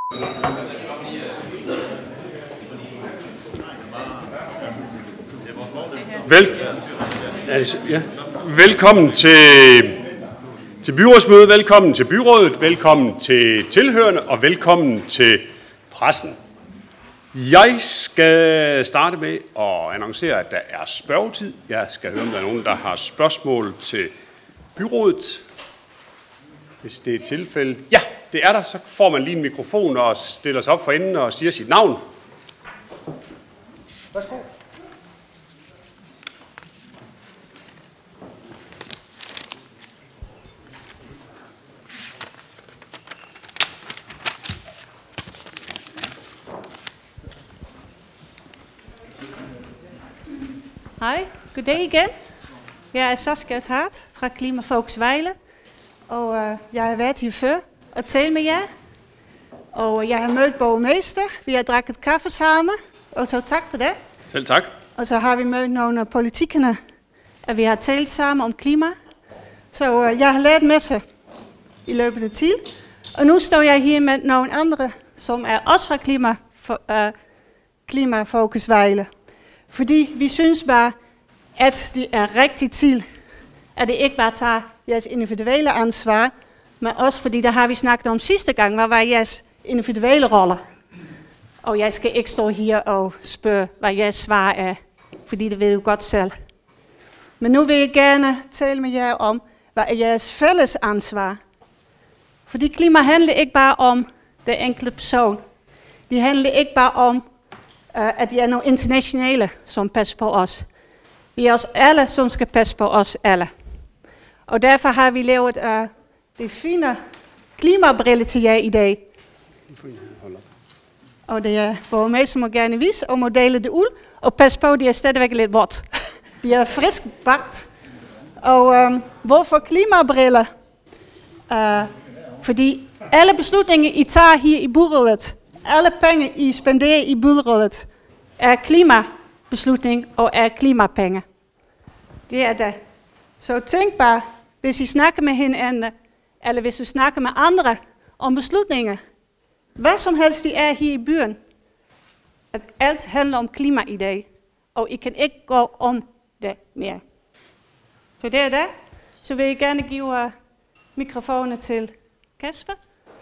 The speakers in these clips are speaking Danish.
Velkommen til byrådsmødet, velkommen til byrådet, velkommen til tilhørende og velkommen til pressen. Jeg skal starte med at annoncere, at der er spørgetid. Jeg skal høre, om der er nogen, der har spørgsmål til byrådet. Hvis det er tilfældet. Ja, det er der. Så får man lige en mikrofon og stiller sig op for enden og siger sit navn. Værsgo. Hej, goddag igen. Jeg er Saskia Hart fra Klimafolks Vejle, og jeg har været her før og talt med jer. Og jeg har mødt borgmester, vi har drukket kaffe sammen, og så tak for det. Selv tak. Og så har vi mødt nogle af politikerne, og vi har talt sammen om klima. Så jeg har lært en masse i løbet af tid. Og nu står jeg her med nogle andre, som er også fra Klimafolks Vejle. Fordi vi synes bare, at det er rigtig tid, at det ikke bare tager jeres individuelle ansvar, men også fordi, der har vi snakket om sidste gang, hvad var jeres individuelle roller. Og jeg skal ikke stå her og spørge, hvad jeres svar er, fordi det ved du godt selv. Men nu vil jeg gerne tale med jer om, hvad er jeres fælles ansvar. Fordi klima handler ikke bare om den enkelte person. Det handler ikke bare om, at de er nogle internationale, som passer på os. Vi er os alle, som skal passe på os alle. Og derfor har vi lavet det fine klimabrille til jer i dag. Og det er borgmester må gerne vise og må dele det ud. Og pas på, de er stadigvæk lidt vådt. De er frisk bagt. Og hvorfor klimabriller? Fordi alle beslutninger, I tager her i byrådet, alle penge, I spenderer i byrådet, er klimabeslutning og er klimapenge. Det er det. Så tænk bare, hvis I snakker med hinanden, eller hvis du snakker med andre om beslutninger, hvad som helst de er her i byen, at alt handler om klima i dag, og I kan ikke gå om det mere. Så det er det. Så vil jeg gerne give mikrofonen til Kasper.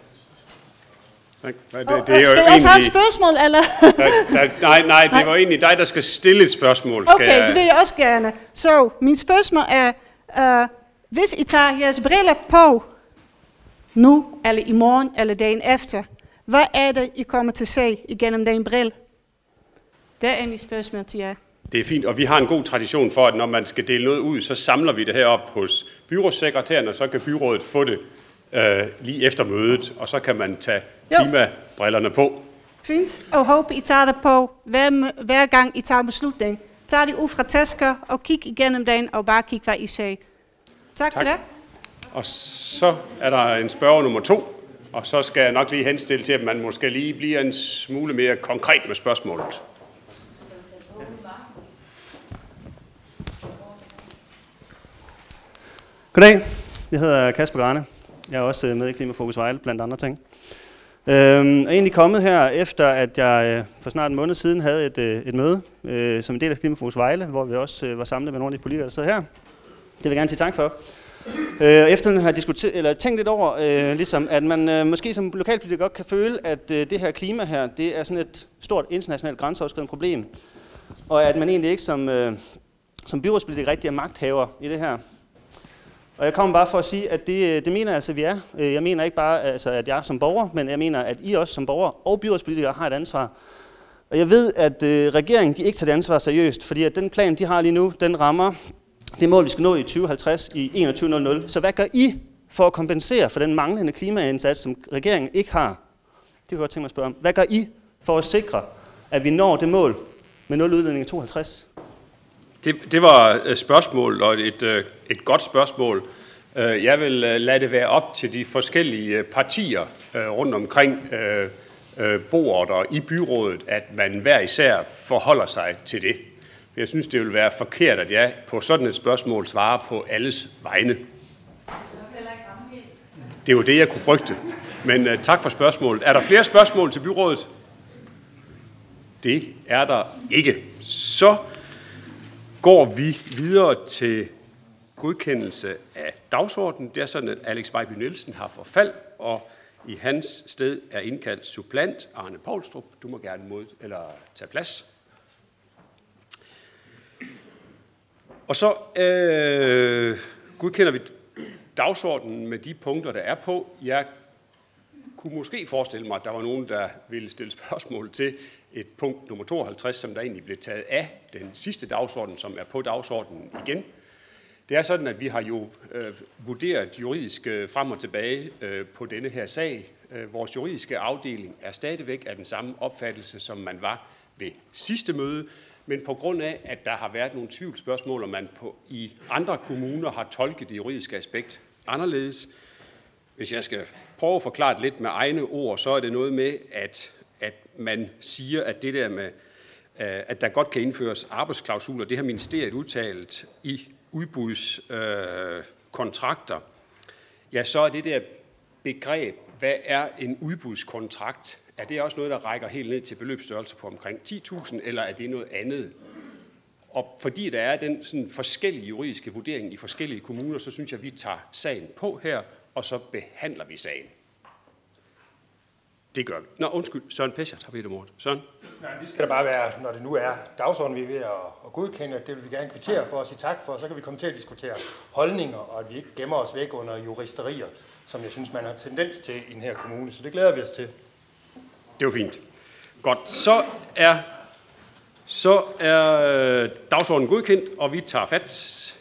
Skal jeg også have et spørgsmål, eller? Nej, det var egentlig dig, der skal stille et spørgsmål. Okay, det vil jeg også gerne. Så min spørgsmål er, hvis I tager jeres briller på nu, eller i morgen, eller dagen efter, hvad er det, I kommer til at se igennem den brille? Det er mit spørgsmål til jer. Det er fint, og vi har en god tradition for, at når man skal dele noget ud, så samler vi det herop hos byrådssekretæren, og så kan byrådet få det lige efter mødet, og så kan man tage klimabrillerne på. Fint, og håber I tager det på hver gang I tager beslutning. Tag det ud fra tasker og kig igennem den, og bare kig, hvad I siger. Tak for det. Og så er der en spørger nummer 2, og så skal jeg nok lige henstille til, at man måske lige bliver en smule mere konkret med spørgsmålet. Goddag, jeg hedder Kasper Grane. Jeg er også med i Klimafolks Vejle, blandt andre ting. Jeg er egentlig kommet her, efter at jeg for snart en måned siden havde et møde som en del af Klimafolks Vejle, hvor vi også var samlet med nogle af de politikere, der sidder her. Det vil jeg gerne sige tak for. Efter at have tænkt lidt over, ligesom, at man måske som lokalpolitiker godt kan føle, at det her klima her, det er sådan et stort internationalt grænseoverskridende problem, og at man egentlig ikke som byrådspolitiker rigtig er magthaver i det her. Og jeg kommer bare for at sige, at det mener jeg altså, vi er. Jeg mener ikke bare, altså, at jeg som borger, men jeg mener, at I også som borger og byrådspolitikere har et ansvar. Og jeg ved, at regeringen de ikke tager det ansvar seriøst, fordi at den plan, de har lige nu, den rammer det mål, vi skal nå i 2050 i 21.00. Så hvad gør I for at kompensere for den manglende klimaindsats, som regeringen ikke har? Det kan jeg godt tænke mig at spørge om. Hvad gør I for at sikre, at vi når det mål med 0 udledning i 2050? Det var et spørgsmål, og et godt spørgsmål. Jeg vil lade det være op til de forskellige partier rundt omkring bordet og i byrådet, at man hver især forholder sig til det. Jeg synes, det vil være forkert, at jeg på sådan et spørgsmål svarer på alles vegne. Det er jo det, jeg kunne frygte. Men tak for spørgsmålet. Er der flere spørgsmål til byrådet? Det er der ikke. Så går vi videre til godkendelse af dagsordenen. Det er sådan, at Alex Vejby Nielsen har forfald, og i hans sted er indkaldt supplant Arne Poulstrup. Du må gerne tage plads. Og så godkender vi dagsordenen med de punkter, der er på. Jeg kunne måske forestille mig, at der var nogen, der ville stille spørgsmål til et punkt nummer 52, som der egentlig blev taget af den sidste dagsorden, som er på dagsordenen igen. Det er sådan, at vi har jo vurderet juridisk frem og tilbage på denne her sag. Vores juridiske afdeling er stadigvæk af den samme opfattelse, som man var ved sidste møde, men på grund af, at der har været nogle tvivlsspørgsmål, og man i andre kommuner har tolket det juridiske aspekt anderledes. Hvis jeg skal prøve at forklare det lidt med egne ord, så er det noget med, at man siger, at det der med, at der godt kan indføres arbejdsklausuler, det har ministeriet udtalt i udbudskontrakter, ja, så er det der begreb, hvad er en udbudskontrakt? Er det også noget, der rækker helt ned til beløbsstørrelse på omkring 10.000, eller er det noget andet? Og fordi der er den sådan forskellige juridiske vurdering i forskellige kommuner, så synes jeg, at vi tager sagen på her, og så behandler vi sagen. Det gør vi. Nå, undskyld. Søren Pescher har bedt om ordet. Søren? Nej, det skal da bare være, når det nu er dagsordenen, vi er ved at godkende. Det vil vi gerne kvittere for og sige tak for. Så kan vi komme til at diskutere holdninger, og at vi ikke gemmer os væk under juristerier, som jeg synes, man har tendens til i den her kommune. Så det glæder vi os til. Det var fint. Godt. Så er dagsordenen godkendt, og vi tager fat